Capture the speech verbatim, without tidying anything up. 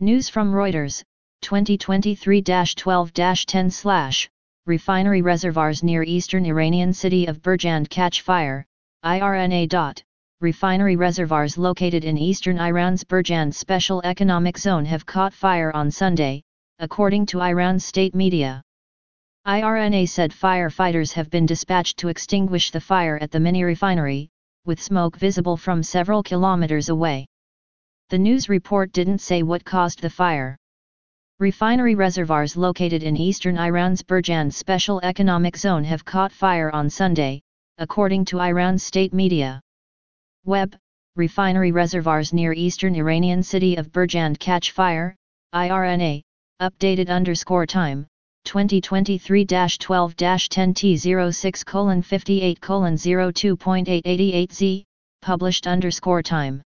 News from Reuters, twenty twenty-three dash twelve dash ten slash, refinery reservoirs near eastern Iranian city of Burjand catch fire, I R N A. Refinery reservoirs located in eastern Iran's Burjand Special Economic Zone have caught fire on Sunday, according to Iran's state media. I R N A said firefighters have been dispatched to extinguish the fire at the mini-refinery, with smoke visible from several kilometers away. The news report didn't say what caused the fire. Refinery reservoirs located in eastern Iran's Burjand Special Economic Zone have caught fire on Sunday, according to Iran's state media. Web, refinery reservoirs near eastern Iranian city of Burjand catch fire, I R N A, updated underscore time, twenty twenty-three dash twelve dash ten T zero six colon fifty-eight colon zero two point eight eight eight Z, published underscore time.